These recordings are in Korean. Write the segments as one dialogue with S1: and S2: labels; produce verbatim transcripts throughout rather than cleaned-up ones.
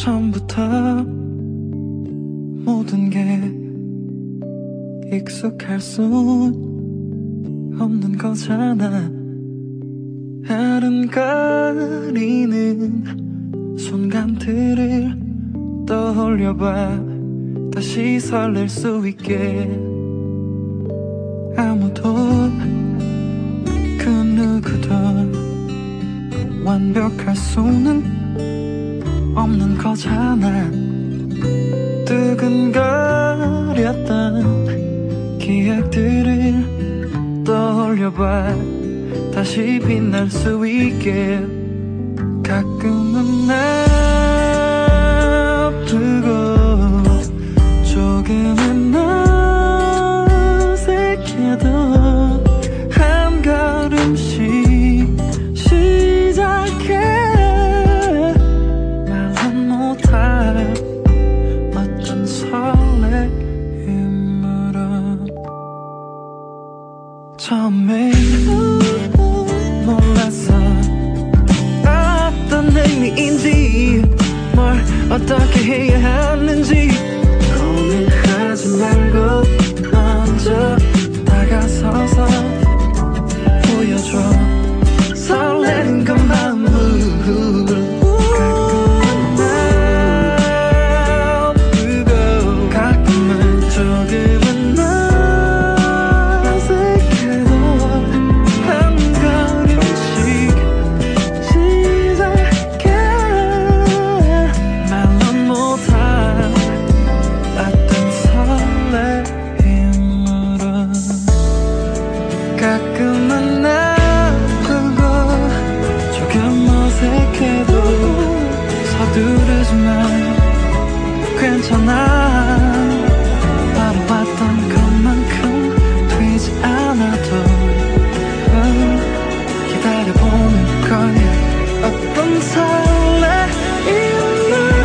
S1: 처음부터 모든 게 익숙할 순 없는 거잖아. 아른거리는 순간들을 떠올려봐. 다시 설렐 수 있게. 아무도 그 누구도 완벽할 수는 없는 거잖아. 뜨근거렸던 기억들을 떠올려봐. 다시 빛날 수 있게. 가끔은 아프고 조금은 어색해도 한 걸음씩 시작해. 말은 못할 어떤 설레임으로. 처음에 몰랐어 어떤 의미인지, 뭘 어떻게 해야 하는지. 고민하지 말고 먼저 다가서서 보여줘. 설레는 건 마음을. 가끔은 아프고 가끔은 조금은 어색해도 한 걸음씩 시작해. 말로 못할 어떤 설레임으로. 가끔은 아프고 조금 어색해도 서두르지 마. 괜찮아. 바라봤던 것만큼 되지 않아도 음, 기다려보는 거야. 어떤 설레임으로.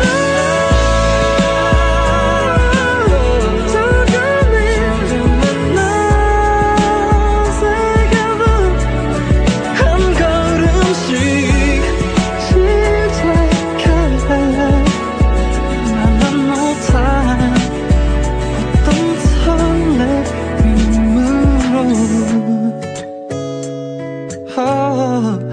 S1: 조금은 어색해도 한 걸음씩 시작해. 말로 못할 어떤 설레임으로. oh.